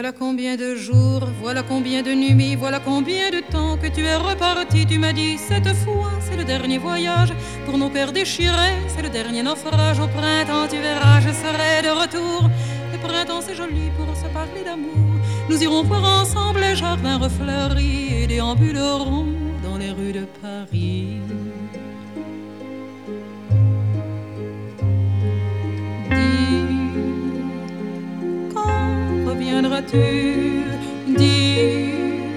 Voilà combien de jours, voilà combien de nuits, voilà combien de temps que tu es reparti. Tu m'as dit cette fois c'est le dernier voyage pour nos pères déchirés, c'est le dernier naufrage. Au printemps tu verras, je serai de retour. Le printemps c'est joli pour se parler d'amour. Nous irons voir ensemble les jardins refleuris et déambulerons dans les rues de Paris. Reviendras-tu? Dis,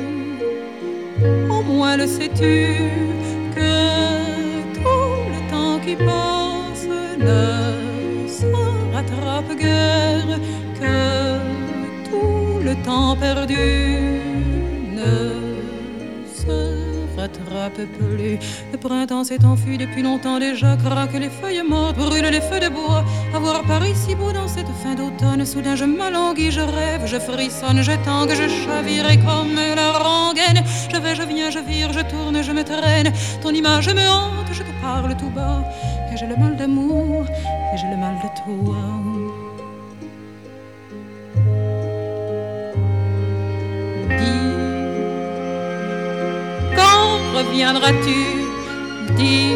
au moins le sais-tu, que tout le temps qui passe ne se rattrape guère, que tout le temps perdu ne se rattrape plus. Le printemps s'est enfui depuis longtemps déjà, craquent les feuilles mortes, brûlent les feux de bois. À voir Paris si beau dans cette fin d'automne, soudain je m'alanguis, je rêve, je frissonne, je tangue, je chavire comme la rengaine. Je vais, je viens, je vire, je tourne, je me traîne. Ton image me hante, je te parle tout bas. Et j'ai le mal d'amour, et j'ai le mal de toi. Reviendras-tu? Dis,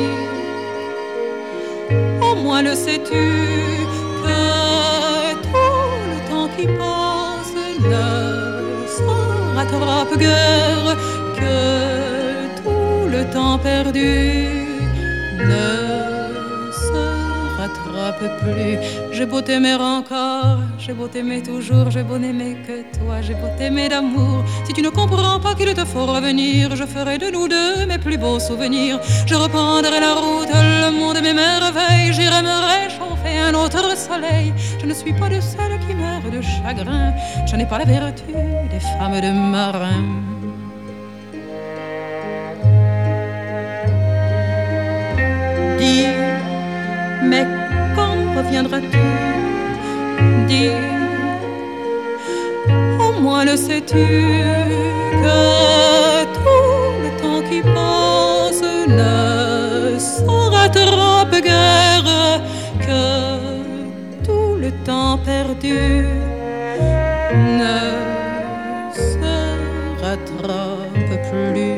au moins le sais-tu, que tout le temps qui passe ne se rattrape guère, que tout le temps perdu ne se rattrape plus. J'ai beau t'aimer encore, j'ai beau t'aimer toujours, j'ai beau n'aimer que toi, j'ai beau t'aimer d'amour. Si tu ne comprends pas qu'il te faut revenir, je ferai de nous deux mes plus beaux souvenirs. Je reprendrai la route, le monde et mes merveilles, j'irai me réchauffer un autre soleil. Je ne suis pas de celles qui meurent de chagrin, je n'ai pas la vertu des femmes de marins. Dis, mais quand reviendras-tu? Dis, au moins le sais-tu, que tout le temps qui passe ne se rattrape guère, que tout le temps perdu ne se rattrape plus.